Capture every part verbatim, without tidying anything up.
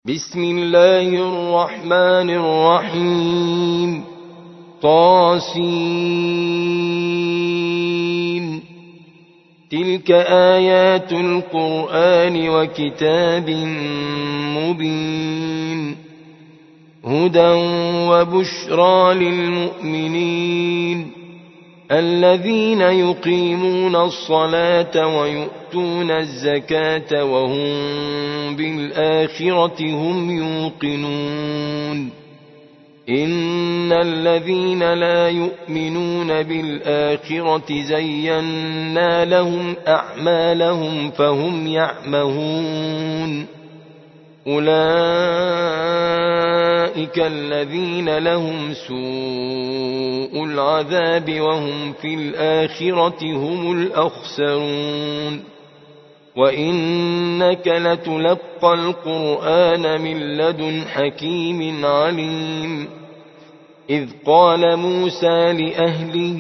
بسم الله الرحمن الرحيم. طاسين. تلك آيات القرآن وكتاب مبين، هدى وبشرى للمؤمنين الذين يقيمون الصلاة ويؤتون الزكاة وهم بالآخرة هم يوقنون. إن الذين لا يؤمنون بالآخرة زينا لهم أعمالهم فهم يعمهون. أولئك الذين لهم سوء العذاب وهم في الآخرة هم الأخسرون. وإنك لتلقى القرآن من لدن حكيم عليم. إذ قال موسى لأهله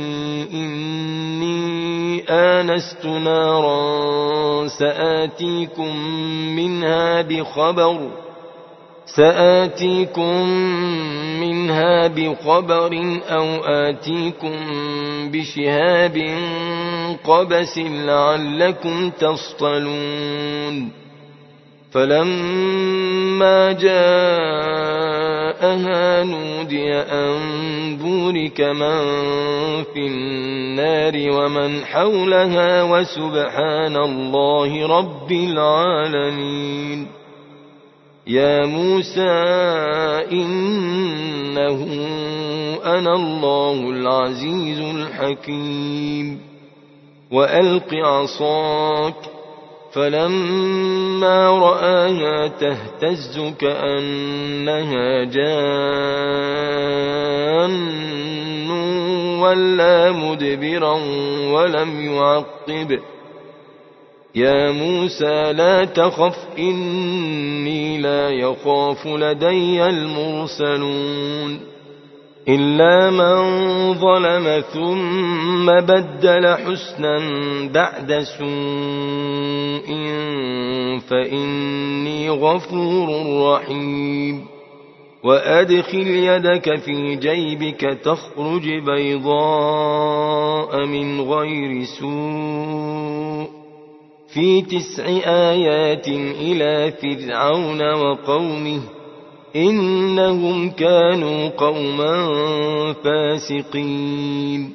إني آنست نارا سآتيكم منها بخبر سآتيكم منها بخبر أو آتيكم بشهاب قبس لعلكم تصطلون. فلما جاءها نودي أن بورك من في النار ومن حولها وسبحان الله رب العالمين. يا موسى إنه أنا الله العزيز الحكيم. وألق عصاك فلما رآها تهتز كأنها جان ولا مدبرا ولم يعقب. يا موسى لا تخف إني لا يخاف لدي المرسلون. إلا من ظلم ثم بدل حسنا بعد سوء فإني غفور رحيم. وأدخل يدك في جيبك تخرج بيضاء من غير سوء في تسع آيات إلى فرعون وقومه إنهم كانوا قوما فاسقين.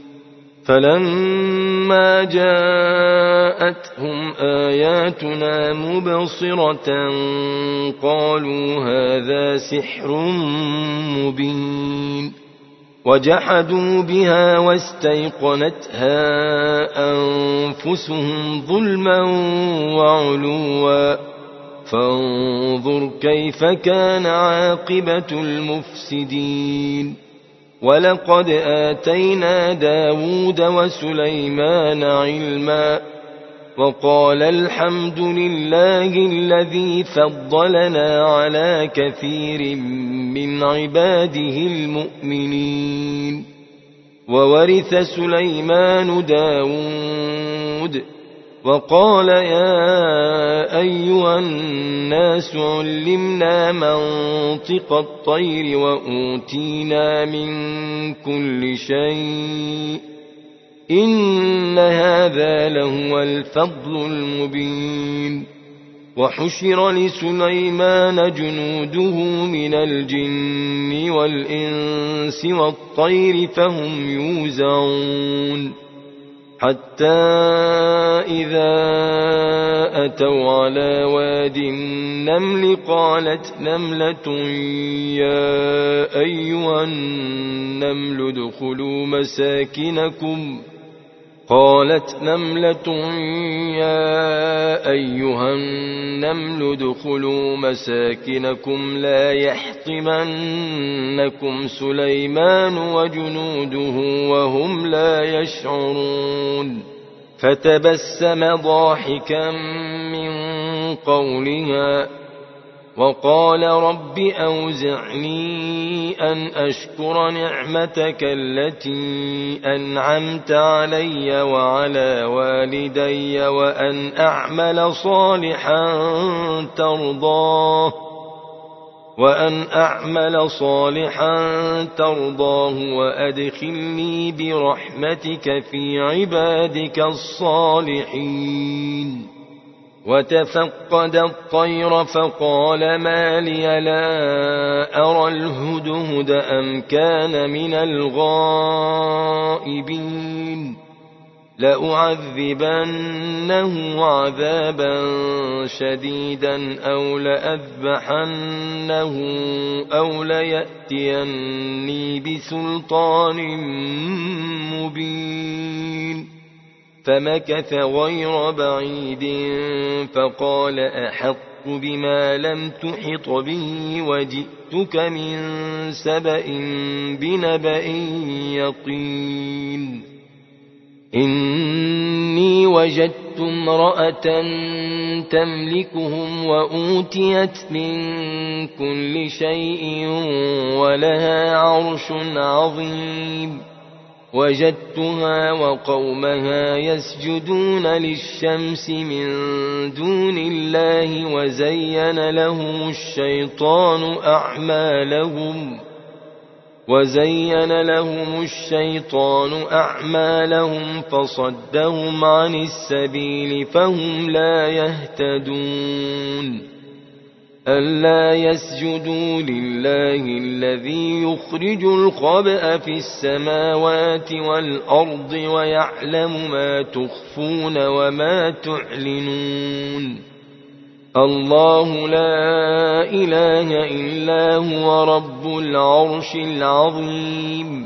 فلما جاءتهم آياتنا مبصرة قالوا هذا سحر مبين. وجحدوا بها واستيقنتها أنفسهم ظلما وعلوا فانظر كيف كان عاقبة المفسدين. ولقد آتينا داود وسليمان علما وقال الحمد لله الذي فضلنا على كثير من عباده المؤمنين. وورث سليمان داود وقال يا أيها الناس علمنا منطق الطير وأوتينا من كل شيء إن هذا لهو الفضل المبين. وحشر لسليمان جنوده من الجن والإنس والطير فهم يوزعون. حتى إذا أتوا على واد النمل قالت نملة يا أيها النمل ادخلوا مساكنكم قالت نملة يا أيها النمل ادخلوا مساكنكم لا يحطمنكم سليمان وجنوده وهم لا يشعرون. فتبسم ضاحكا من قولها وقال رب أوزعني أن أشكر نعمتك التي أنعمت علي وعلى والدي وأن أعمل صالحا ترضاه وأن أعمل صالحا ترضاه وأدخلني برحمتك في عبادك الصالحين. وتفقد الطير فقال ما لي لا أرى الهدهد أم كان من الغائبين لأعذبنه عذابا شديدا أو لأذبحنه أو ليأتيني بسلطان مبين. فمكث غير بعيد فقال أحط بما لم تحط به وجئتك من سبأ بنبأ يقين. إني وجدت امرأة تملكهم وأوتيت من كل شيء ولها عرش عظيم. وجدتها وقومها يسجدون للشمس من دون الله وزين لهم الشيطان أعمالهم وزين لهم الشيطان أعمالهم فصدهم عن السبيل فهم لا يهتدون. ألا يسجدوا لله الذي يخرج الخبأ في السماوات والأرض ويعلم ما تخفون وما تعلنون. الله لا إله إلا هو رب العرش العظيم.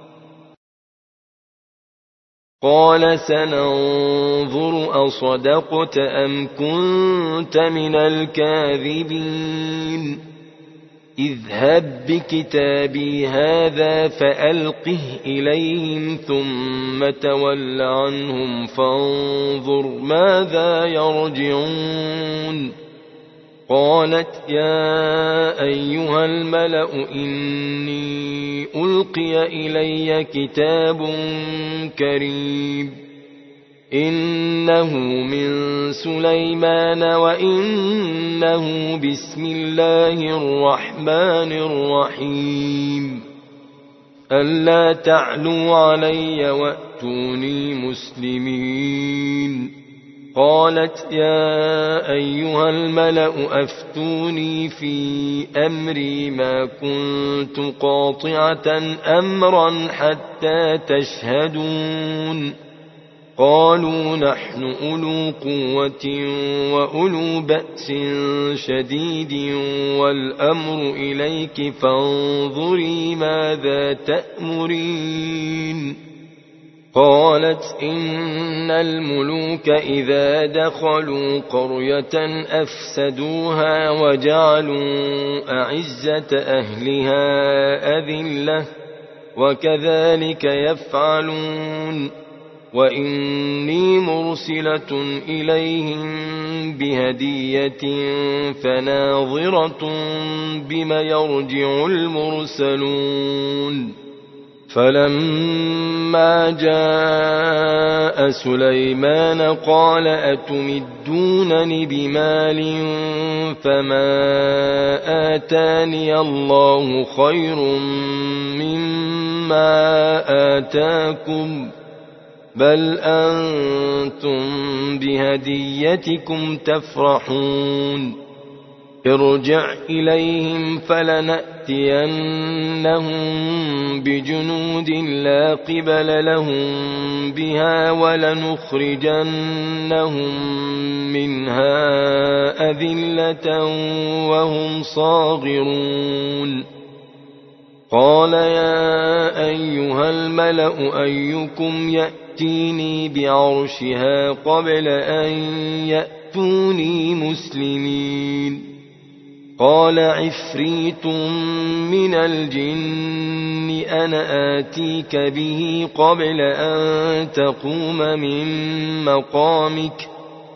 قال سننظر أصدقت أم كنت من الكاذبين. اذهب بكتابي هذا فألقه إليهم ثم تول عنهم فانظر ماذا يرجعون. قالت يا أيها الملأ إني ألقي إلي كتاب كريم إنه من سليمان وإنه بسم الله الرحمن الرحيم. ألا تعلوا علي وأتوني مسلمين. قالت يا أيها الملأ أفتوني في أمري ما كنت قاطعة أمرا حتى تشهدون. قالوا نحن أولو قوة وأولو بأس شديد والأمر إليك فانظري ماذا تأمرين. قالت إن الملوك إذا دخلوا قرية أفسدوها وجعلوا أعزة أهلها أذلة وكذلك يفعلون. وإني مرسلة إليهم بهدية فناظرة بما يرجع المرسلون. فلما جاء سليمان قال أتمدونني بمال فما آتاني الله خير مما آتاكم بل أنتم بهديتكم تفرحون. ارجع إليهم فلنأتينهم بجنود لا قبل لهم بها ولنخرجنهم منها أذلة وهم صاغرون. قال يا أيها الملأ أيكم يأتيني بعرشها قبل أن يأتوني مسلمين. قال عفريت من الجن أنا آتيك به قبل أن تقوم من مقامك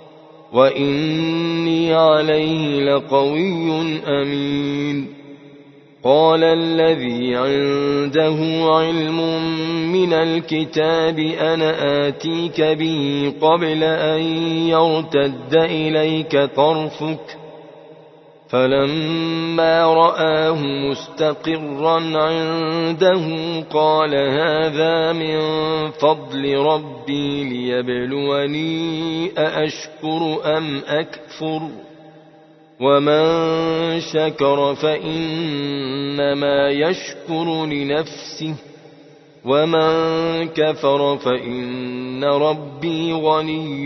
وإني عليه لقوي أمين. قال الذي عنده علم من الكتاب أنا آتيك به قبل أن يرتد إليك طرفك فلما رآه مستقرا عنده قال هذا من فضل ربي ليبلوني أأشكر أم أكفر ومن شكر فإنما يشكر لنفسه ومن كفر فإن ربي غني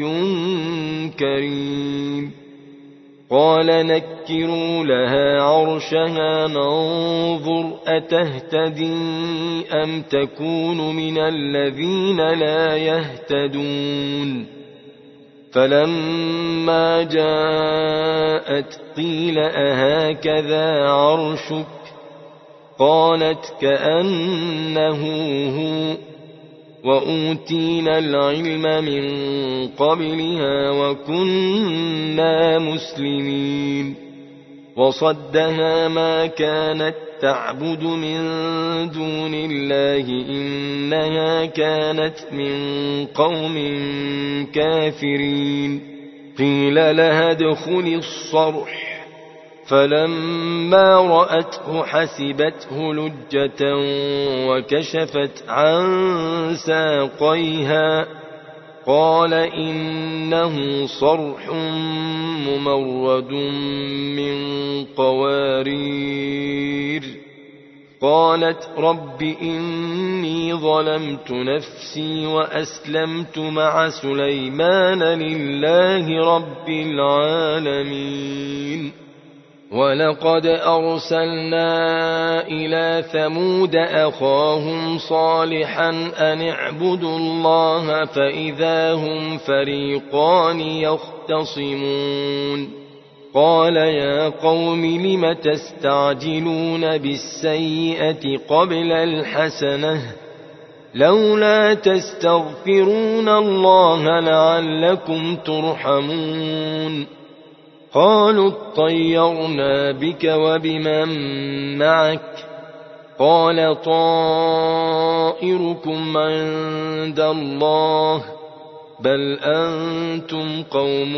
كريم قال نكروا لها عرشها ننظر أتهتدي أم تكون من الذين لا يهتدون فلما جاءت قيل أهكذا عرشك قالت كأنه هو وأوتينا العلم من قبلها وكنا مسلمين وصدها ما كانت تعبد من دون الله إنها كانت من قوم كافرين قيل لها ادخلي الصرح فلما رأته حسبته لجة وكشفت عن ساقيها قال إنه صرح ممرد من قوارير قالت رب إني ظلمت نفسي وأسلمت مع سليمان لله رب العالمين ولقد أرسلنا إلى ثمود أخاهم صالحا أن اعبدوا الله فإذا هم فريقان يختصمون قال يا قوم لم تستعجلون بالسيئة قبل الحسنة لولا تستغفرون الله لعلكم ترحمون قالوا اطيرنا بك وبمن معك قال طائركم عند الله بل أنتم قوم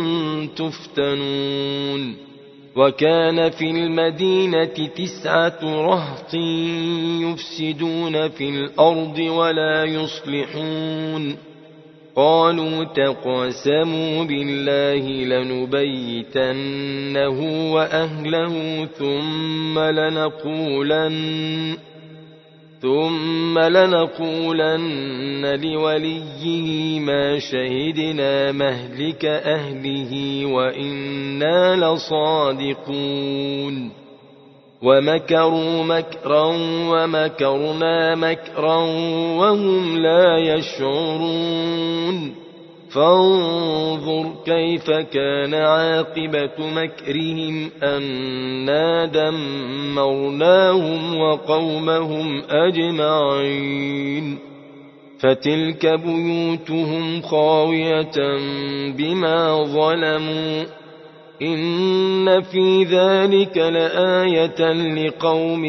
تفتنون وكان في المدينة تسعة رهط يفسدون في الأرض ولا يصلحون قالوا تقاسموا بالله لنبيتنه وأهله ثم لنقولن ثم لنقولن لوليه ما شهدنا مهلك أهله وإنا لصادقون ومكروا مكرا ومكرنا مكرا وهم لا يشعرون فانظر كيف كان عاقبة مكرهم أنا دمرناهم وقومهم أجمعين فتلك بيوتهم خاوية بما ظلموا إن في ذلك لآية لقوم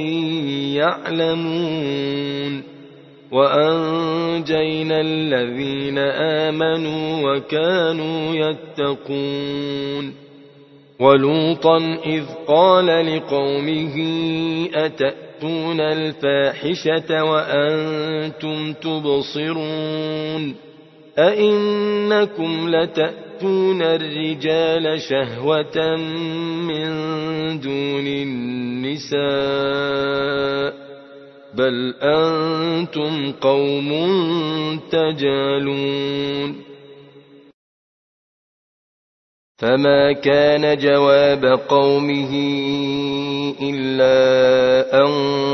يعلمون وأنجينا الذين آمنوا وكانوا يتقون ولوطا إذ قال لقومه أتأتون الفاحشة وأنتم تبصرون أئنكم لتأتون الرجال شهوة من دون النساء بل أنتم قوم تجهلون فما كان جواب قومه إلا أن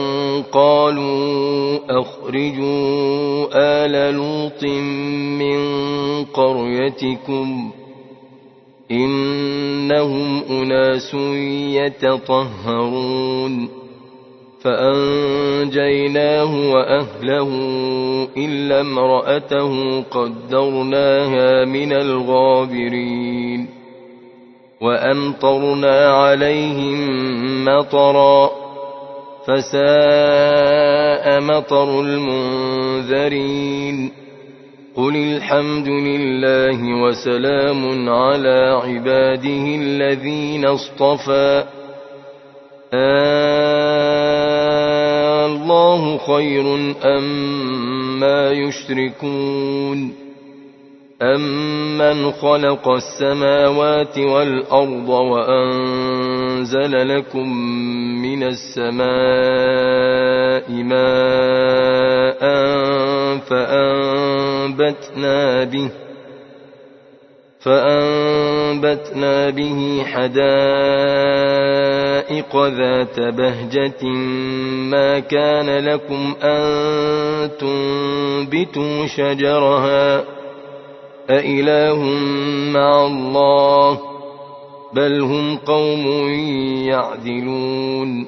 قالوا أخرجوا آل لوط من قريتكم إنهم أناس يتطهرون فأنجيناه وأهله إلا امرأته قدرناها من الغابرين وأمطرنا عليهم مطرا فساء مطر المنذرين قل الحمد لله وسلام على عباده الذين اصطفى آه الله خير أما يشركون أمن خلق السماوات والأرض وأنزل لكم من السماء ماء فأنبتنا به فأنبتنا به حدائق ذات بهجة ما كان لكم أن تنبتوا شجرها أإله مع الله بل هم قوم يعدلون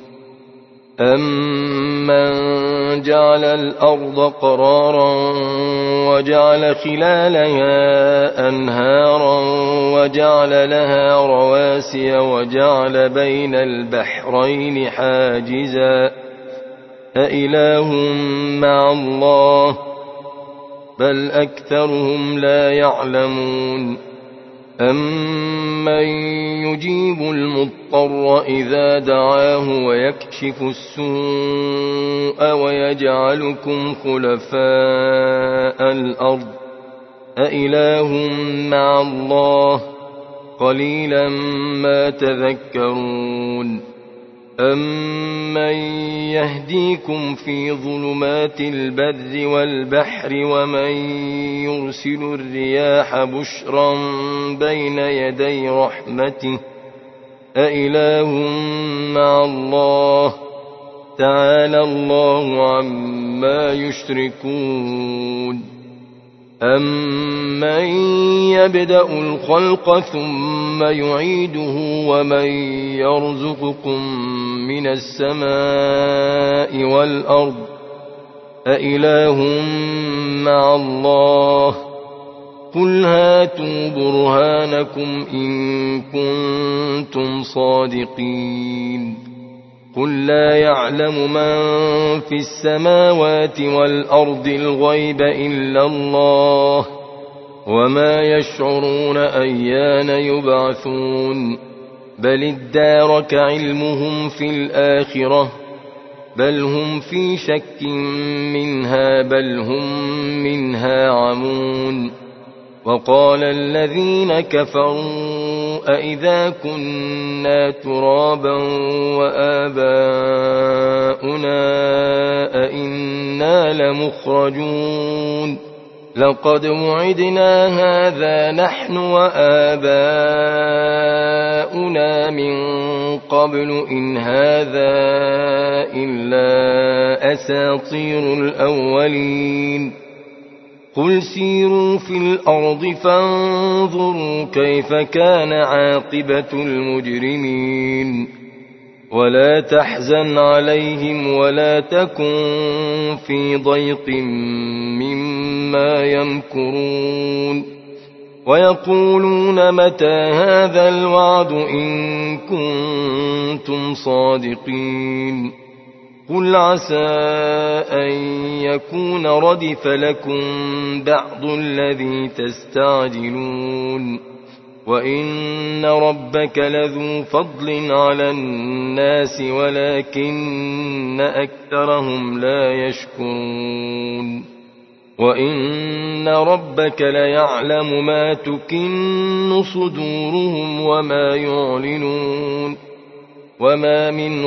أمن جعل الأرض قرارا وجعل خلالها أنهارا وجعل لها رواسي وجعل بين البحرين حاجزا أإله مع الله بل أكثرهم لا يعلمون أمن يجيب المضطر إذا دعاه ويكشف السوء ويجعلكم خلفاء الأرض أإله مع الله قليلا ما تذكرون أمن يهديكم في ظلمات البر والبحر ومن يرسل الرياح بشرا بين يدي رحمته أإله مع الله تعالى الله عما يشركون أمن يبدأ الخلق ثم يعيده ومن يرزقكم من السماء والأرض أإله مع الله قل هاتوا برهانكم إن كنتم صادقين قل لا يعلم من في السماوات والأرض الغيب إلا الله وما يشعرون أيان يبعثون بل ادارك علمهم في الآخرة بل هم في شك منها بل هم منها عمون وقال الذين كفروا أئذا كنا ترابا وآباؤنا أئنا لمخرجون لقد وعدنا هذا نحن وآباؤنا من قبل إن هذا إلا أساطير الأولين قل سيروا في الأرض فانظروا كيف كان عاقبة المجرمين ولا تحزن عليهم ولا تكن في ضيق مما يمكرون ويقولون متى هذا الوعد إن كنتم صادقين قل عسى أن يكون ردف لكم بعض الذي تستعجلون وإن ربك لذو فضل على الناس ولكن أكثرهم لا يشكرون وإن ربك ليعلم ما تكن صدورهم وما يعلنون وما من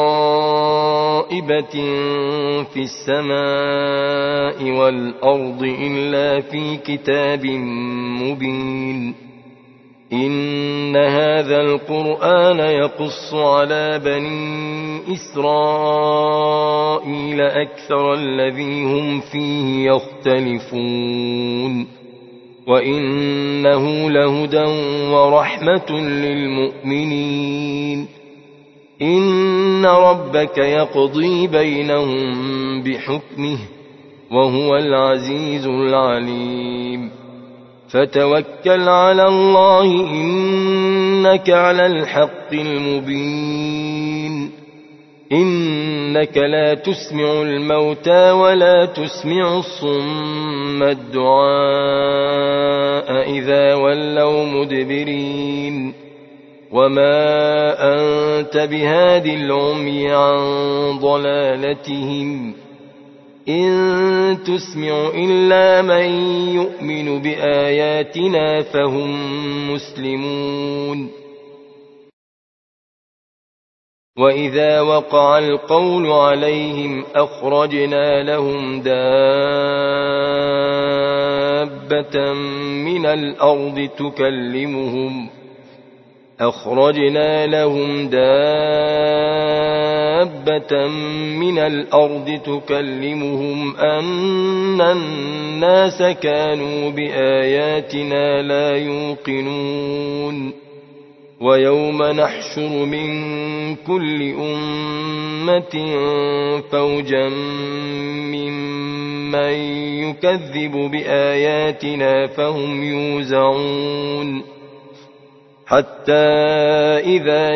غائبة في السماء والأرض إلا في كتاب مبين إن هذا القرآن يقص على بني إسرائيل أكثر الذي هم فيه يختلفون وإنه لهدى ورحمة للمؤمنين إن ربك يقضي بينهم بحكمه وهو العزيز العليم فتوكل على الله إنك على الحق المبين إنك لا تسمع الموتى ولا تسمع الصم الدعاء إذا ولوا مدبرين وما أنت بهاد العمي عن ضلالتهم إن تسمع إلا من يؤمن بآياتنا فهم مسلمون وإذا وقع القول عليهم أخرجنا لهم دابة من الأرض تكلمهم أخرجنا لهم دابة من الأرض تكلمهم أن الناس كانوا بآياتنا لا يوقنون ويوم نحشر من كل أمة فوجا ممن يكذب بآياتنا فهم يوزعون حتى إذا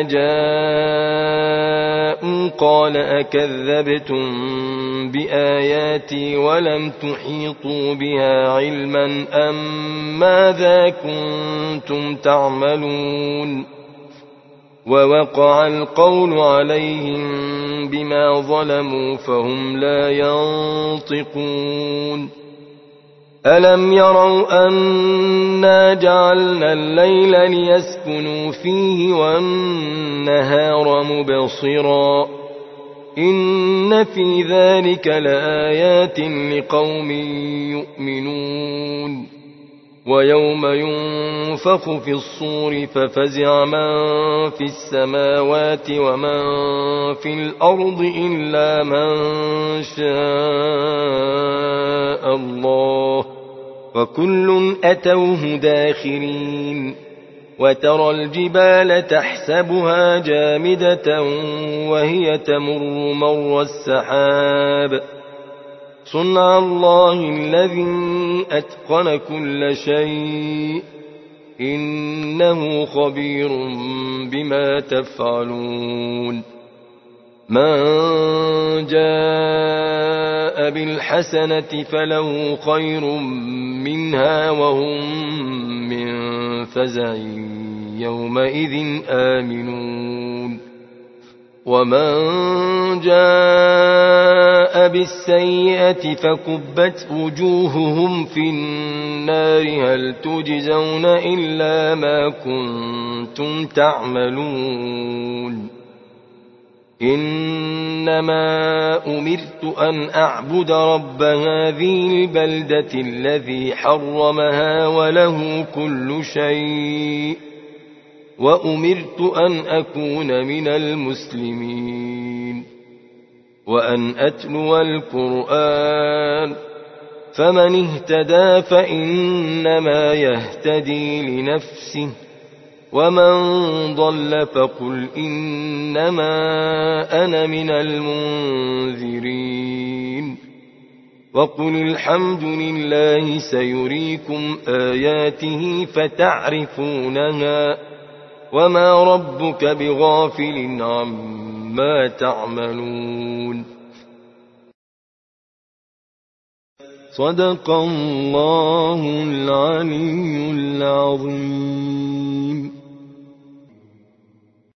جاءوا قال أكذبتم بآياتي ولم تحيطوا بها علما أم ماذا كنتم تعملون ووقع القول عليهم بما ظلموا فهم لا ينطقون ألم يروا أنا جعلنا الليل ليسكنوا فيه والنهار مبصرا إن في ذلك لآيات لقوم يؤمنون ويوم ينفخ في الصور ففزع من في السماوات ومن في الأرض إلا من شاء الله وكل أتوه داخرين وترى الجبال تحسبها جامدة وهي تمر مر السحاب صنع الله الذي أتقن كل شيء إنه خبير بما تفعلون من جاء بالحسنة فله خير منها وهم من فزع يومئذ آمنون ومن جاء بالسيئة فكبت وجوههم في النار هل تجزون إلا ما كنتم تعملون إنما أمرت أن أعبد رب هذه البلدة الذي حرمها وله كل شيء وأمرت أن أكون من المسلمين وأن أتلو القرآن فمن اهتدى فإنما يهتدي لنفسه ومن ضل فقل إنما أنا من المنذرين وقل الحمد لله سيريكم آياته فتعرفونها وما ربك بغافل عما تعملون صدق الله العلي العظيم.